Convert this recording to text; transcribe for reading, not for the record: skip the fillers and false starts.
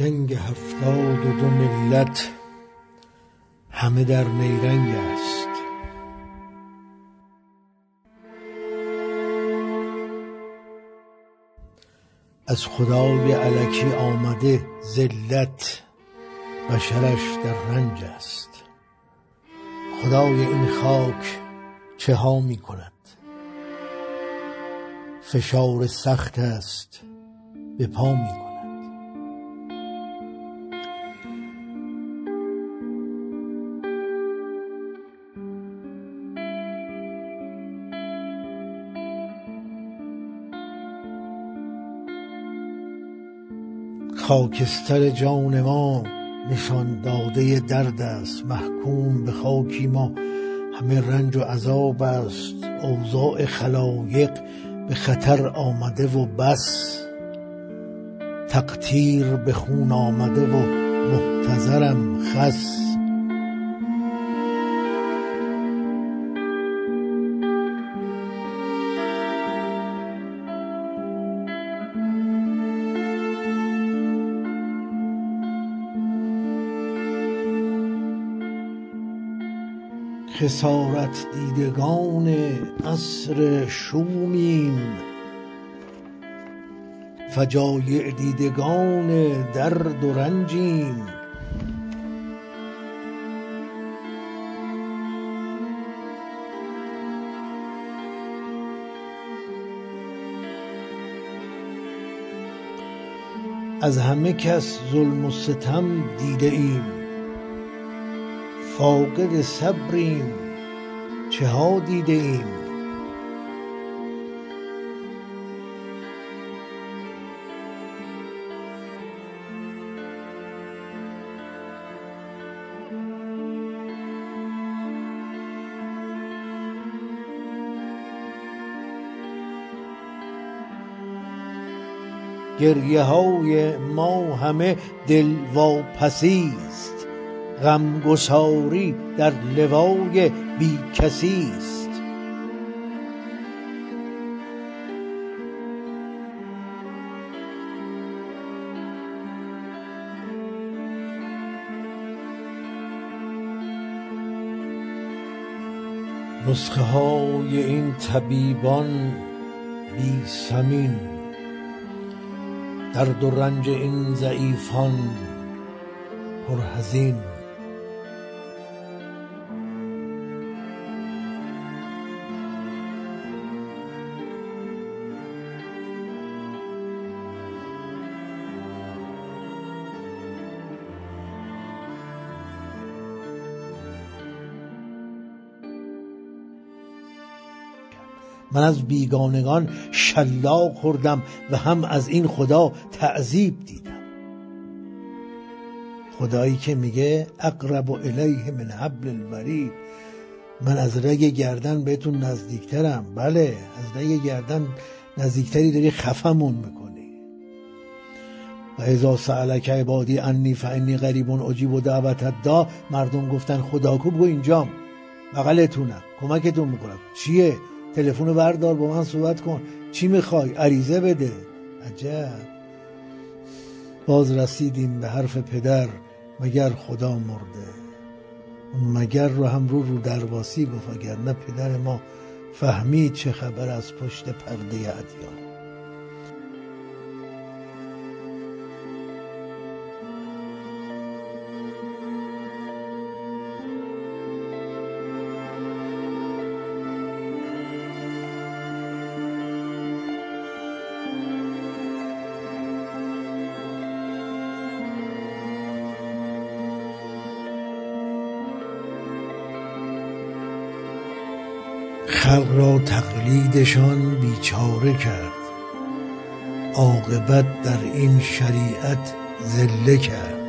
جنگ 72 ملت همه در نیرنگ است. از خدای الکی آمده ذلت، بشرش در رنج است. خدای این خاک چه ها می کند؟ فشار سخت است به پا می کند. خاکستر جان ما نشان داده درد است. محکوم به خاکی ما همه رنج و عذاب است. اوضاع خلایق به خطر آمده و بس، تقطیر به خون آمده و محتضرم خس. خسارت دیدگان عصر شومیم، فجایع دیدگان درد و رنجیم. از همه کس ظلم و ستم دیده ایم، فاقد صبریم چه ها دیده ایم. گریه های ما همه دل واپسی است. غمگساری در لوای بی کسی است. نسخه های این طبیبان بی ثمین، درد و رنج این ضعیفان پرحزین. من از بیگانگان شلاق خوردم و هم از این خدا تعذیب دیدم. خدایی که میگه اقرب الیه من حبل الورید، من از رگ گردن بهتون نزدیکترم. بله، از رگ گردن نزدیکتری، داری خفمون میکنی. و اذا سألک عبادی انی فانی قریب اجیب دعوت الداع، مردم گفتن خدا کو؟ بگو اینجام، بغلتونم، کمکتون میکنم. چیه؟ تلفن بردار با من صحبت کن. چی میخوای؟ عریضه بده. عجب. باز رسیدیم به حرف پدر، مگر خدا مرده؟ مگر رو هم رو درواسی گفت، اگر نه پدر ما فهمید چه خبر از پشت پرده ادیان. خلق را تقلیدشان بیچاره کرد، عاقبت در این شریعت ذله کرد.